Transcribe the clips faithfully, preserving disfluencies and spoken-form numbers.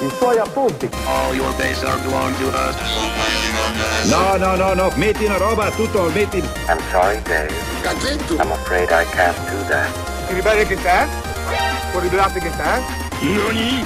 I suoi appunti. All your base are belong to us. No, no, no, no, metti una roba, tutto, metti... I'm sorry, Dave. Cazzetto. I'm afraid I can't do that. Ti ribelli che te? Può ribellarti che te? Nani?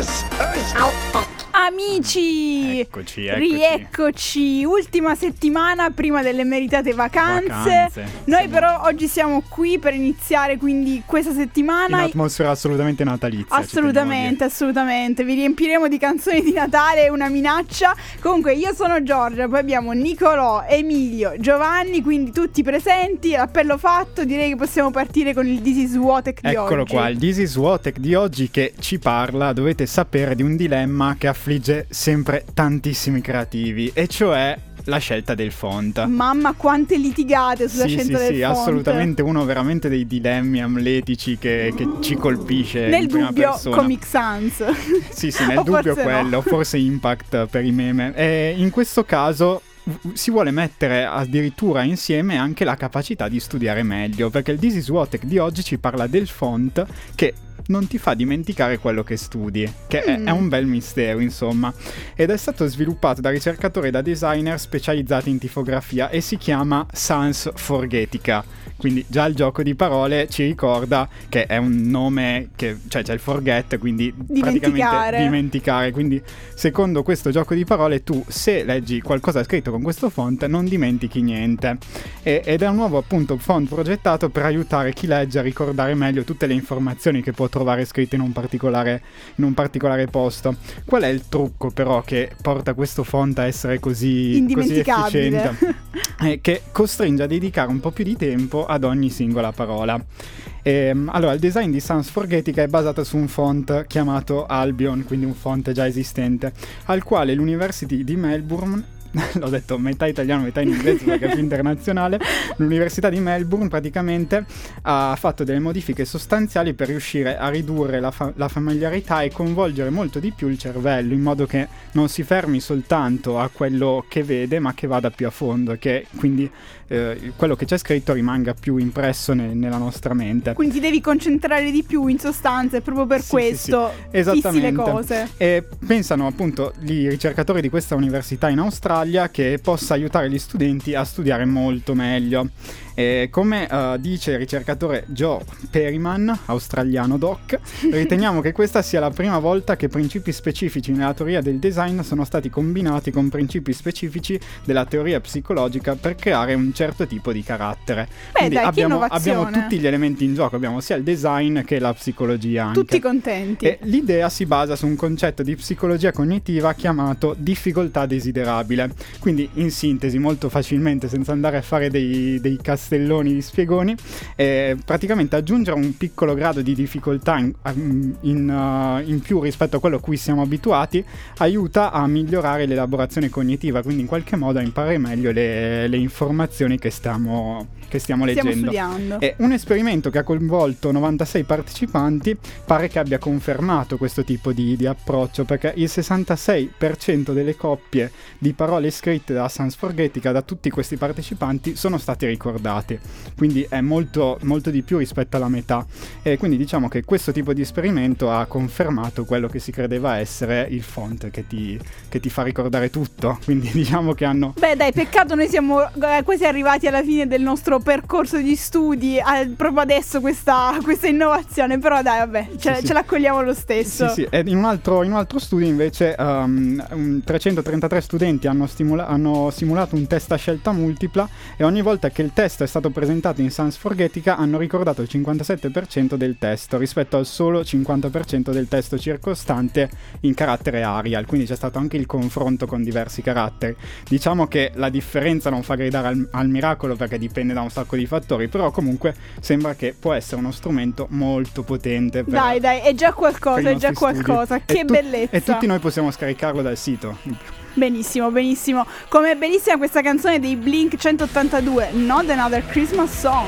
Amici, Eccoci, eccoci. rieccoci, ultima settimana prima delle meritate vacanze. Vacanze, Noi sì. però oggi siamo qui per iniziare quindi questa In settimana. atmosfera assolutamente natalizia. Assolutamente, assolutamente. Vi riempiremo di canzoni di Natale e una minaccia. Comunque io sono Giorgia, poi abbiamo Nicolò, Emilio, Giovanni, quindi tutti presenti. Appello fatto, direi che possiamo partire con il This is Wotek di Eccolo oggi. qua, il This is Wotek di oggi che ci parla, dovete sapere, di un dilemma che affligge sempre tantissimi creativi, e cioè la scelta del font. Mamma, quante litigate sulla Sì, scelta sì, del sì, font. assolutamente uno veramente dei dilemmi amletici che, che ci colpisce Nel in prima dubbio persona. Comic Sans. Sì, sì, nel O dubbio forse quello, no. forse Impact per i meme. E in questo caso v- si vuole mettere addirittura insieme anche la capacità di studiare meglio, perché il This is Wotek di oggi ci parla del font che non ti fa dimenticare quello che studi, che è, Mm. è un bel mistero, insomma. Ed è stato sviluppato da ricercatori e da designer specializzati in tipografia e si chiama Sans Forgetica. Quindi già il gioco di parole ci ricorda che è un nome che, cioè c'è il forget, quindi Dimenticare. praticamente dimenticare. Quindi secondo questo gioco di parole tu, se leggi qualcosa scritto con questo font, non dimentichi niente. E- ed è un nuovo appunto font progettato per aiutare chi legge a ricordare meglio tutte le informazioni che può trovare scritte in un particolare, in un particolare posto. Qual è il trucco però che porta questo font a essere così, così Indimenticabile. efficiente? È che costringe a dedicare un po' più di tempo ad ogni singola parola. Ehm, allora, il design di Sans Forgetica è basato su un font chiamato Albion, quindi un font già esistente, al quale l'University di Melbourne, l'ho detto metà italiano, metà in inglese perché è più internazionale, l'Università di Melbourne praticamente ha fatto delle modifiche sostanziali per riuscire a ridurre la, fa- la familiarità e coinvolgere molto di più il cervello, in modo che non si fermi soltanto a quello che vede, ma che vada più a fondo, e che quindi eh, quello che c'è scritto rimanga più impresso ne- nella nostra mente. Quindi ti devi concentrare di più in sostanza, e proprio per Sì, questo sì, sì. fissi Esattamente. le cose. E pensano appunto i ricercatori di questa università in Australia che possa aiutare gli studenti a studiare molto meglio. E come uh, dice il ricercatore Joe Perryman, australiano doc, riteniamo che questa sia la prima volta che principi specifici nella teoria del design sono stati combinati con principi specifici della teoria psicologica per creare un certo tipo di carattere. Beh, Quindi dai, che abbiamo, innovazione. abbiamo tutti gli elementi in gioco, abbiamo sia il design che la psicologia anche. Tutti contenti. E l'idea si basa su un concetto di psicologia cognitiva chiamato difficoltà desiderabile. Quindi, in sintesi, molto facilmente, senza andare a fare dei, dei castelloni di spiegoni, eh, praticamente aggiungere un piccolo grado di difficoltà in, in, uh, in più rispetto a quello a cui siamo abituati aiuta a migliorare l'elaborazione cognitiva, quindi in qualche modo a imparare meglio le, le informazioni che stiamo, che stiamo Stiamo leggendo. studiando. E un esperimento che ha coinvolto novantasei partecipanti pare che abbia confermato questo tipo di, di approccio, perché il sessantasei per cento delle coppie di parole scritte da Sans Forgetica da tutti questi partecipanti sono state ricordate, quindi è molto, molto di più rispetto alla metà. E quindi diciamo che questo tipo di esperimento ha confermato quello che si credeva essere il font che ti, che ti fa ricordare tutto, quindi diciamo che hanno... Beh, dai, peccato, noi siamo eh, quasi arrivati alla fine del nostro percorso di studi, eh, proprio adesso questa, questa innovazione, però dai, vabbè, ce, Sì, sì. ce l'accogliamo lo stesso. Sì, sì. Ed in un altro, in un altro studio invece um, um, trecentotrentatré studenti hanno, stimula- hanno simulato un test a scelta multipla, e ogni volta che il test è stato presentato in Sans Forgetica hanno ricordato il cinquantasette per cento del testo rispetto al solo cinquanta per cento del testo circostante in carattere Arial, quindi c'è stato anche il confronto con diversi caratteri. Diciamo che la differenza non fa gridare al, al miracolo, perché dipende da un sacco di fattori, però comunque sembra che può essere uno strumento molto potente per, Dai, dai, è già per qualcosa, i è già nostri studi. qualcosa, E che tu- bellezza. E tutti noi possiamo scaricarlo dal sito. Benissimo, benissimo. Come è bellissima questa canzone dei Blink centottantadue, Not Another Christmas Song.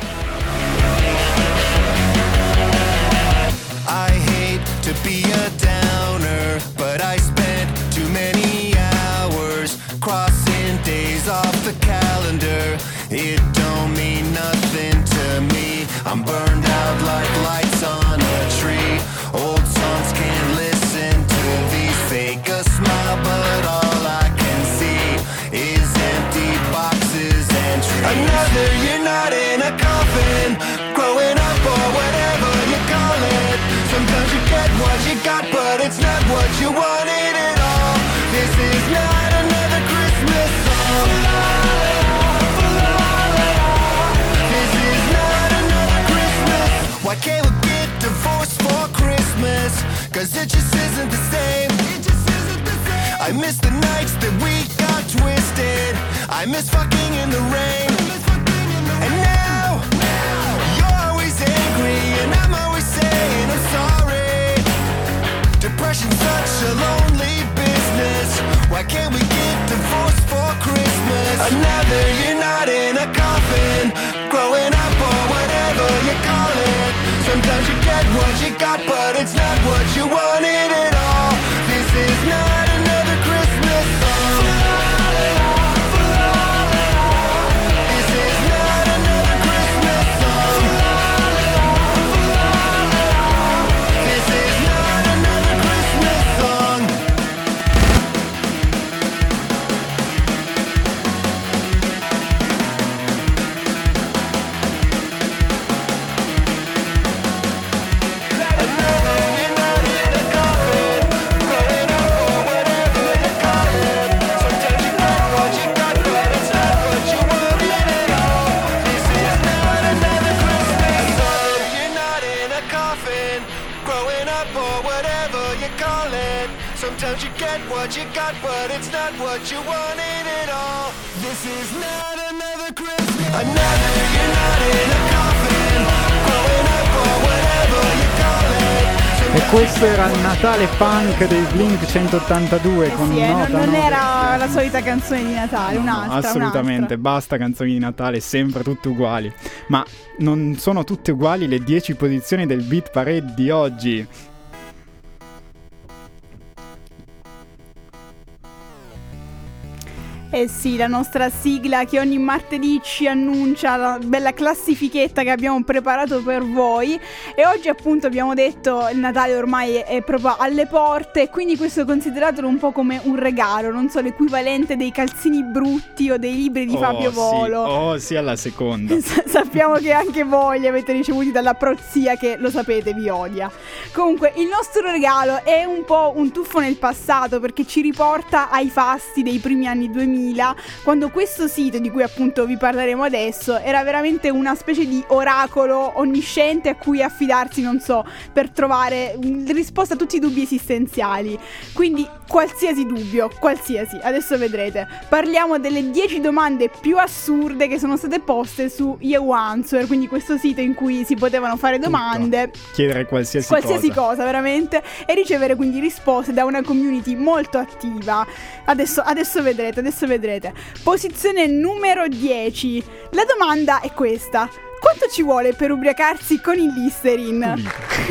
I hate to be a downer, but I spent too many hours crossing days off the calendar. It don't mean nothing to me. I'm burned out like lights on a tree. Old songs can't listen to these smile, but all I can see is empty boxes and trees. Another year not in a coffin, growing up or whatever you call it. Sometimes you get what you got, but it's not what you wanted at all. This is not another Christmas song. This is not another Christmas. Why can't we get divorced for Christmas? Cause it just isn't the same. It just isn't the same. I miss the nights that we got twisted. I miss fucking in the rain. And now, you're always angry and I'm always saying I'm sorry. Depression's such a lonely business. Why can't we get divorced for Christmas? Another year not in a coffin, growing up or whatever you call it. Sometimes you get what you got, but it's not what you wanted at all. This is not another Christmas song. This is not another Christmas song. This is not another Christmas song. Sometimes you get what you got, but it's not what you wanted at all. This is not another Christmas. Another year not in a coffin, growing up or whatever you call it. E questo era il Natale punk dei Blink centottantadue con Sì, eh, non, nota non nove. era la solita canzone di Natale, un'altra. Assolutamente, un'altra. basta canzoni di Natale, sempre tutte uguali. Ma non sono tutte uguali le dieci posizioni del Beat Parade di oggi. Eh sì, la nostra sigla che ogni martedì ci annuncia la bella classifichetta che abbiamo preparato per voi. E oggi appunto abbiamo detto il Natale ormai è proprio alle porte, quindi questo consideratelo un po' come un regalo, non so, l'equivalente dei calzini brutti o dei libri di Oh, Fabio sì. Volo. Oh sì, alla seconda. S- sappiamo che anche voi li avete ricevuti dalla prozia che, lo sapete, vi odia. Comunque il nostro regalo è un po' un tuffo nel passato, perché ci riporta ai fasti dei primi anni duemila, quando questo sito, di cui appunto vi parleremo adesso, era veramente una specie di oracolo onnisciente a cui affidarsi, non so, per trovare risposta a tutti i dubbi esistenziali. Quindi qualsiasi dubbio, qualsiasi, adesso vedrete. Parliamo delle dieci domande più assurde che sono state poste su You Answer, quindi questo sito in cui si potevano fare domande, chiedere qualsiasi, qualsiasi cosa. cosa veramente, e ricevere quindi risposte da una community molto attiva. Adesso, adesso vedrete, adesso vedrete. Posizione numero dieci. La domanda è questa: quanto ci vuole per ubriacarsi con il Listerine?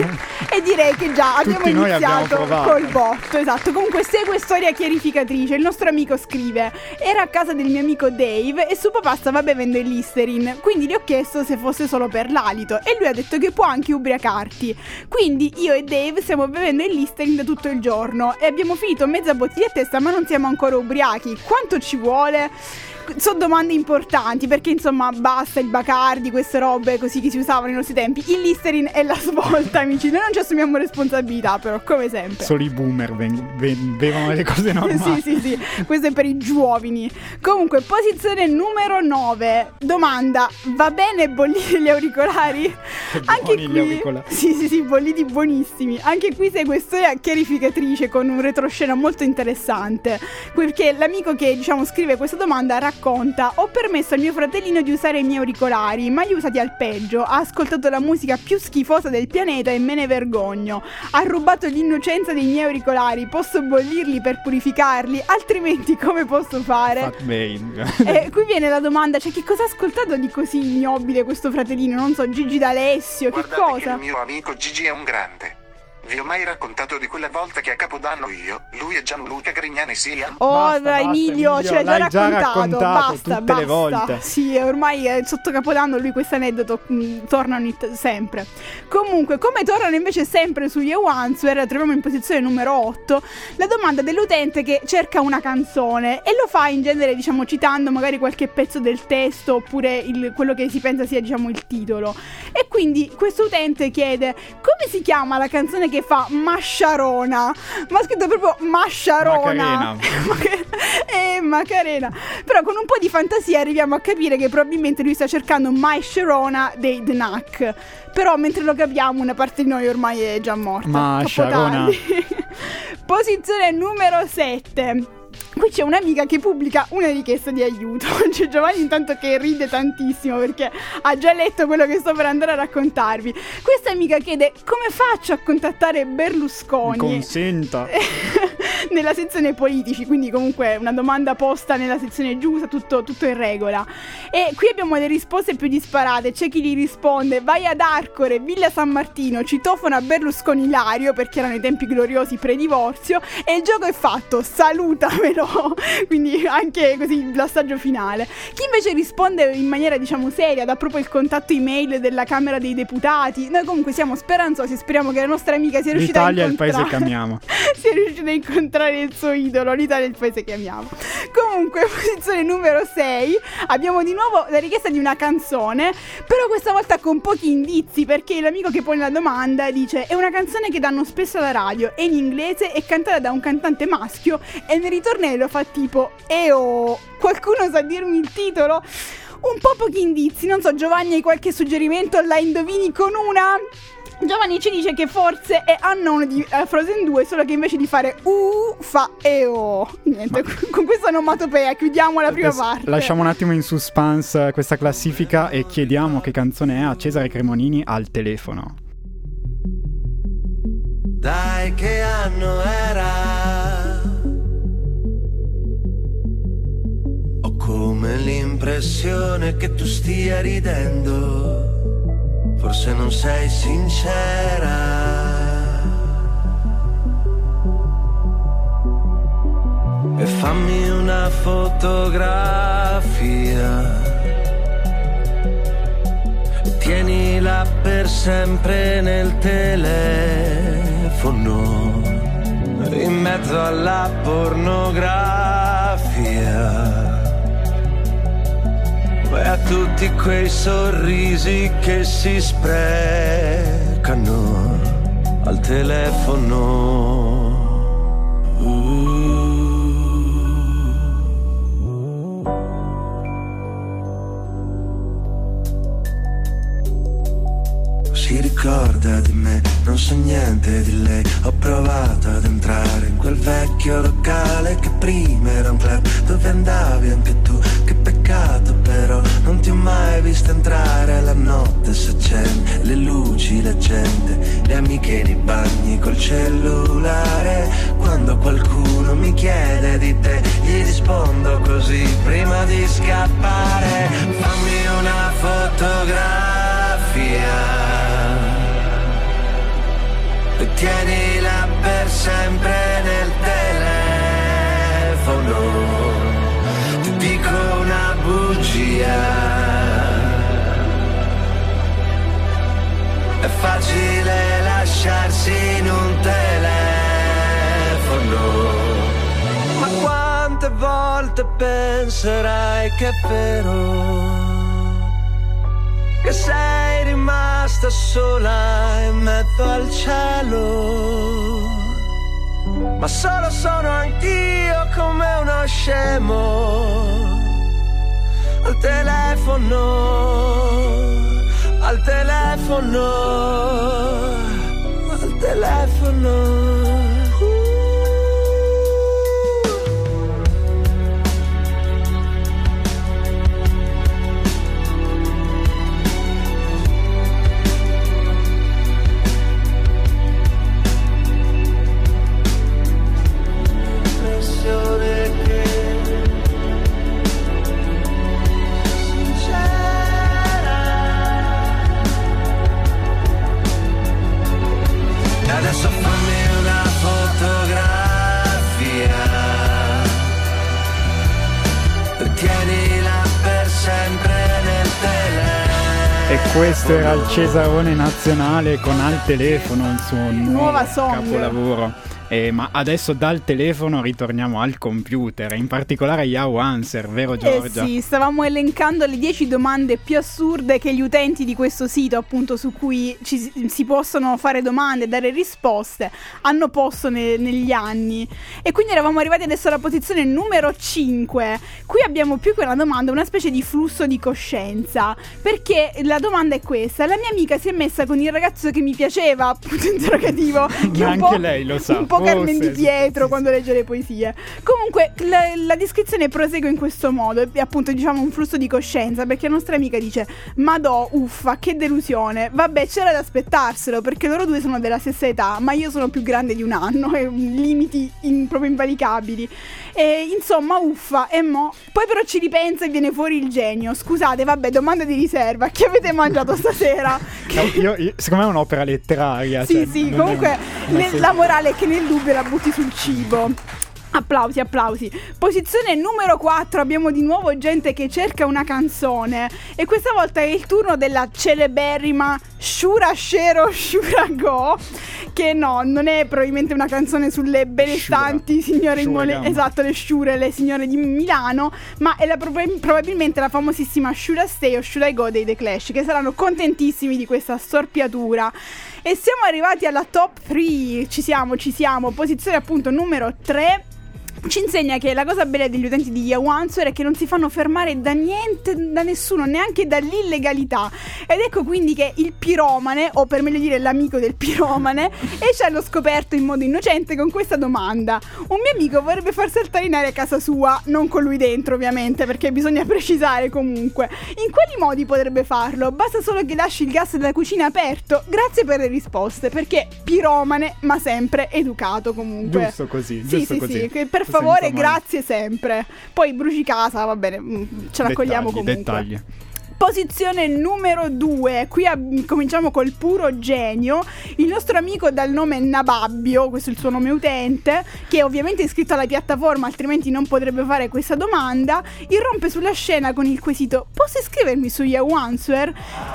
E direi che già abbiamo Tutti noi abbiamo iniziato provato. col botto. Esatto. Comunque segue storia chiarificatrice. Il nostro amico scrive: era a casa del mio amico Dave e suo papà stava bevendo il Listerine, quindi gli ho chiesto se fosse solo per l'alito e lui ha detto che può anche ubriacarti. Quindi io e Dave stiamo bevendo il Listerine da tutto il giorno e abbiamo finito mezza bottiglia a testa, ma non siamo ancora ubriachi. Quanto ci vuole? Sono domande importanti, perché insomma basta il Bacardi, queste robe così che si usavano nei nostri tempi. Il Listerine è la svolta, amici. Noi non ci assumiamo responsabilità, però, come sempre. Solo i boomer ven- ven- bevono le cose normali. Sì, sì, sì, questo è per i giovani. Comunque, posizione numero nove. Domanda: va bene bollire gli auricolari? Buoni gli auricolari. Sì, sì, sì, bolliti buonissimi. Anche qui segue storia chiarificatrice con un retroscena molto interessante, perché l'amico che, diciamo, scrive questa domanda racconta: ho permesso al mio fratellino di usare i miei auricolari, ma li ha usati al peggio. Ha ascoltato la musica più schifosa del pianeta e me ne vergogno. Ha rubato l'innocenza dei miei auricolari. Posso bollirli per purificarli? Altrimenti come posso fare? Fat Bane. E qui viene la domanda: cioè, che cosa ha ascoltato di così ignobile questo fratellino? Non so, Gigi D'Alessio, che Guardate cosa? che il mio amico Gigi è un grande. Vi ho mai raccontato di quella volta che a Capodanno io, lui e Gianluca Grignani sia? Oh, Basta, dai, basta, Emilio, Emilio, ce l'hai già l'hai già raccontato. raccontato Basta, tutte basta. le volte. Sì, ormai eh, sotto Capodanno lui questo aneddoto mh, torna ogni t- sempre. Comunque, come tornano invece sempre su You Answer, troviamo in posizione numero otto la domanda dell'utente che cerca una canzone e lo fa in genere, diciamo, citando magari qualche pezzo del testo oppure il, quello che si pensa sia, diciamo, il titolo. E quindi questo utente chiede: come si chiama la canzone che fa Masciarona? Ma ha scritto proprio Masciarona. Macarena. Eh, Macarena. Però con un po' di fantasia arriviamo a capire che probabilmente lui sta cercando My Sharona dei The Knack. Però mentre lo capiamo una parte di noi ormai è già morta. Ma Troppo Sharona. tardi. Posizione numero sette. Qui c'è un'amica che pubblica una richiesta di aiuto. C'è Giovanni intanto che ride tantissimo perché ha già letto quello che sto per andare a raccontarvi. Questa amica chiede: come faccio a contattare Berlusconi? Consenta. Nella sezione politici, quindi comunque una domanda posta nella sezione giusta, tutto, tutto in regola. E qui abbiamo le risposte più disparate. C'è chi gli risponde: vai ad Arcore, Villa San Martino, citofona Berlusconi Ilario, perché erano i tempi gloriosi pre-divorzio, e il gioco è fatto, salutamelo. Quindi anche così l'assaggio finale. Chi invece risponde in maniera, diciamo, seria, dà proprio il contatto email della Camera dei Deputati. Noi comunque siamo speranzosi, speriamo che la nostra amica sia riuscita L'Italia a è il paese incontrare che amiamo. sia riuscita a incontrare il suo idolo. L'Italia è il paese che amiamo. Comunque, posizione numero sei, abbiamo di nuovo la richiesta di una canzone, però questa volta con pochi indizi, perché l'amico che pone la domanda dice: è una canzone che danno spesso alla radio, è in inglese, è cantata da un cantante maschio e nel ritornello fa tipo E O. Qualcuno sa dirmi il titolo? Un po' pochi indizi, non so, Giovanni, hai qualche suggerimento? La indovini con una? Giovanni ci dice che forse è Unknown di uh, Frozen due, solo che invece di fare U fa E O. Niente, Ma... con questa onomatopea chiudiamo la prima parte. Lasciamo un attimo in suspense questa classifica e chiediamo che canzone è a Cesare Cremonini al telefono. Dai, che anno era? Ho come l'impressione che tu stia ridendo. Forse non sei sincera. E fammi una fotografia. E tienila per sempre nel telefono, in mezzo alla pornografia. E a tutti quei sorrisi che si sprecano al telefono. uh. Si ricorda di me, non so niente di lei. Ho provato ad entrare in quel vecchio locale che prima era un club dove andavi anche tu. Che peccato però, non ti ho mai visto entrare. La notte s'accende, le luci, la gente, le amiche nei bagni col cellulare. Quando qualcuno mi chiede di te, gli rispondo così prima di scappare. Fammi una fotografia e tienila per sempre nel telefono. Ti dico una bugia, è facile lasciarsi in un telefono. Ma quante volte penserai che è vero, che sei rimasta sola in mezzo al cielo. Ma solo sono anch'io come uno scemo. Al telefono, al telefono, al telefono. Adesso questo era il Cesarone nazionale con Al telefono, il suo nuovo song. capolavoro. Eh, ma adesso dal telefono ritorniamo al computer, in particolare a Yahoo Answer, vero Giorgia? Eh sì, stavamo elencando le dieci domande più assurde che gli utenti di questo sito, appunto, su cui ci, si possono fare domande e dare risposte, hanno posto ne, negli anni. E quindi eravamo arrivati adesso alla posizione numero cinque. Qui abbiamo più che una domanda, una specie di flusso di coscienza, perché la domanda è questa: la mia amica si è messa con il ragazzo che mi piaceva, punto interrogativo, che anche un po', lei lo sa, un po' Carmen Di sì, Pietro sì, quando legge le poesie. Comunque la, la descrizione prosegue in questo modo, è appunto, diciamo, un flusso di coscienza, perché la nostra amica dice: madò, uffa, che delusione, vabbè, c'era da aspettarselo, perché loro due sono della stessa età, ma io sono più grande di un anno, e limiti in, proprio invalicabili, e insomma uffa, e mo poi però ci ripensa e viene fuori il genio. Scusate, vabbè, domanda di riserva, che avete mangiato stasera? No, io, io, secondo me è un'opera letteraria. Sì, cioè, sì, non comunque è una- ne- la morale è che nel dubbio la butti sul cibo. Applausi, applausi. Posizione numero quattro, abbiamo di nuovo gente che cerca una canzone, e questa volta è il turno della celeberrima Shura Shero Shura Go, che no, non è probabilmente una canzone sulle benestanti signore in mole- Shura Gam. esatto, le Shure, le signore di Milano, ma è la prob- probabilmente la famosissima Should I Stay o Should I Go dei The Clash, che saranno contentissimi di questa storpiatura. E siamo arrivati alla top tre, ci siamo, ci siamo, posizione appunto numero tre. Ci insegna che la cosa bella degli utenti di Yahoo Answer è che non si fanno fermare da niente, da nessuno, neanche dall'illegalità. Ed ecco quindi che il piromane, o per meglio dire l'amico del piromane, esce allo scoperto in modo innocente con questa domanda: un mio amico vorrebbe far saltare in aria casa sua, non con lui dentro ovviamente, perché bisogna precisare comunque. In quali modi potrebbe farlo? Basta solo che lasci il gas della cucina aperto. Grazie per le risposte, perché piromane ma sempre educato comunque. Giusto così, Sì, giusto sì, così. sì, che per Senza favore, mai- grazie sempre. Poi bruci casa, va bene, mm, ce l'accogliamo Dettagli, comunque. dettagli. Posizione numero due, qui ab- cominciamo col puro genio. Il nostro amico dal nome Nababbio, questo è il suo nome utente, che ovviamente è iscritto alla piattaforma, altrimenti non potrebbe fare questa domanda, irrompe sulla scena con il quesito: posso iscrivermi su Yahoo Answer?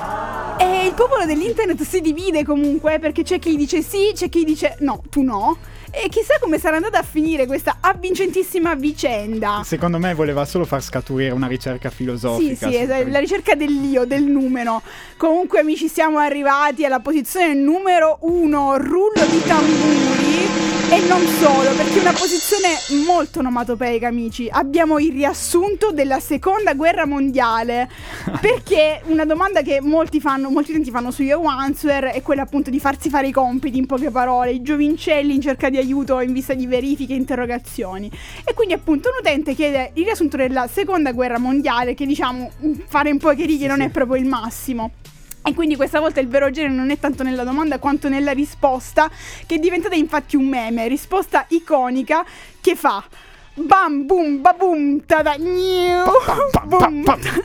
E il popolo dell'internet si divide comunque, perché c'è chi dice sì, c'è chi dice no, tu no. E chissà come sarà andata a finire questa avvincentissima vicenda. Secondo me voleva solo far scaturire una ricerca Sì, filosofica. sì, su- es- la ricerca dell'io, del numero. Comunque, amici, siamo arrivati alla posizione numero uno, rullo di tamburi. E non solo, perché è una posizione molto onomatopeica, amici. Abbiamo il riassunto della seconda guerra mondiale. Perché una domanda che molti fanno, molti utenti fanno su Yahoo Answer è quella appunto di farsi fare i compiti, in poche parole, i giovincelli in cerca di aiuto in vista di verifiche e interrogazioni. E quindi appunto un utente chiede il riassunto della seconda guerra mondiale, che diciamo fare in poche righe non sì. è proprio il massimo. E quindi questa volta il vero genere non è tanto nella domanda quanto nella risposta, che è diventata infatti un meme, risposta iconica che fa bam bum babum tada gniu bum.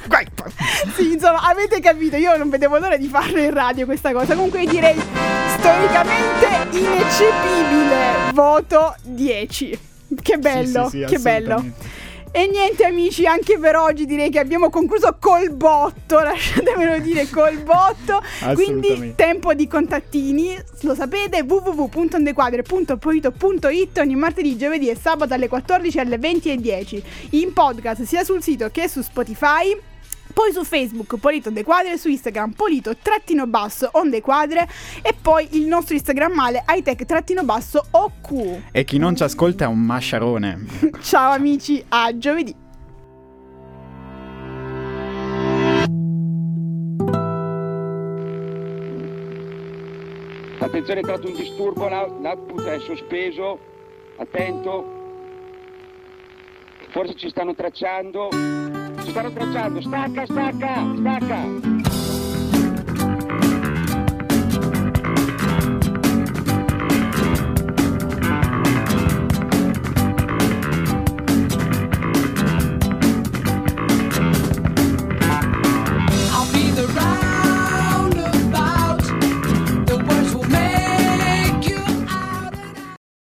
Sì, insomma, avete capito, io non vedevo l'ora di farlo in radio questa cosa. Comunque io direi storicamente ineccepibile, voto dieci. Che bello, Sì, sì, sì, che bello. assolutamente. E niente, amici, anche per oggi direi che abbiamo concluso col botto, lasciatemelo dire, col botto. Quindi Assolutamente. tempo di contattini, lo sapete, w w w punto ondequadre punto polito punto it ogni martedì, giovedì e sabato alle quattordici e alle venti e dieci, in podcast sia sul sito che su Spotify. Poi su Facebook Polito Ondequadre, su Instagram Polito trattino basso Ondequadre, e poi il nostro Instagrammale hightech trattino basso O Q. E chi non ci ascolta è un masciarone. Ciao amici, a giovedì. Attenzione, è tratto un disturbo, l'out- l'output è sospeso, attento. Forse ci stanno tracciando. Ci stanno tracciando, stacca, stacca, stacca.